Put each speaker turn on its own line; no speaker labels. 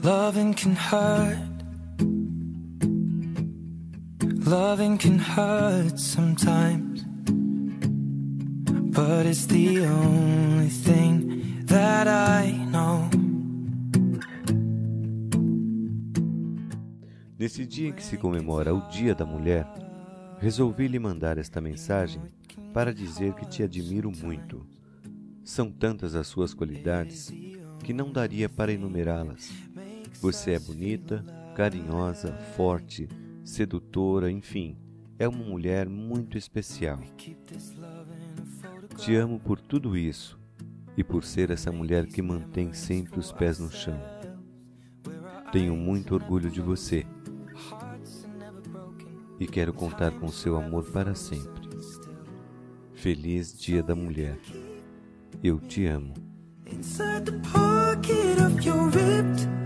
Loving can hurt. Loving can hurt sometimes, but it's the only thing that I know.
Nesse dia em que se comemora o Dia da Mulher, resolvi lhe mandar esta mensagem para dizer que te admiro muito. São tantas as suas qualidades que não daria para enumerá-las. Você é bonita, carinhosa, forte, sedutora, enfim, é uma mulher muito especial. Te amo por tudo isso e por ser essa mulher que mantém sempre os pés no chão. Tenho muito orgulho de você e quero contar com seu amor para sempre. Feliz Dia da Mulher. Eu te amo. Inside the pocket of your ripped